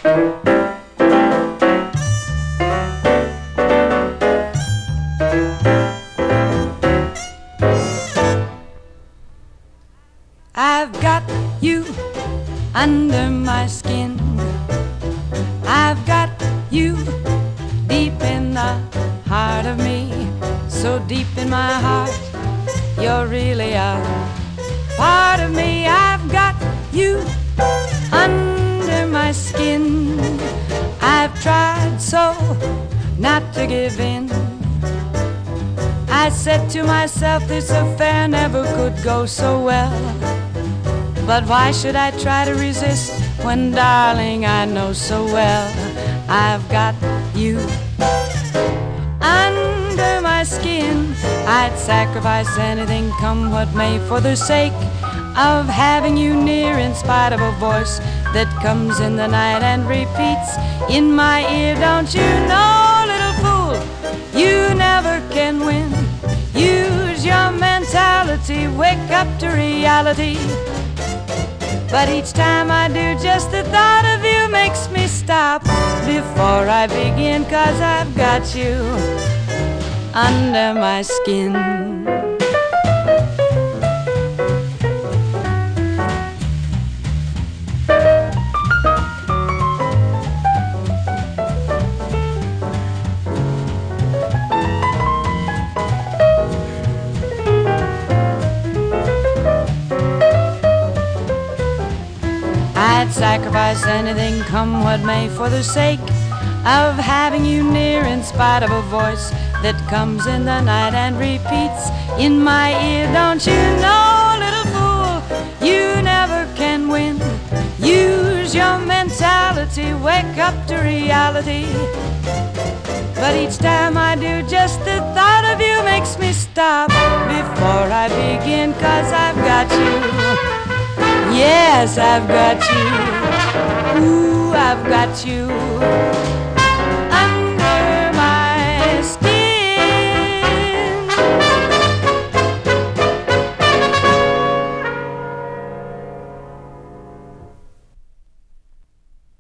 I've got you under my skin. I've got you deep in the heart of me. So deep in my heart, you're really a part of me. I've got you under my skin. I've tried so not to give in. I said to myself, this affair never could go so well. But why should I try to resist when, darling, I know so well I've got you under my skin. I'd sacrifice anything, come what may, for the sake of having you near, in spite of a voice that comes in the night and repeats in my ear, don't you know, little fool, you never can win. Use your mentality, wake up to reality. But each time I do, just the thought of you makes me stop before I begin, 'cause I've got you under my skin. I'd sacrifice anything, come what may, for the sake of having you near, in spite of a voice that comes in the night and repeats in my ear, don't you know, little fool, you never can win. Use your mentality, wake up to reality. But each time I do, just the thought of you makes me stop before I begin, 'cause I've got you. Yes, I've got you. Ooh, I've got you.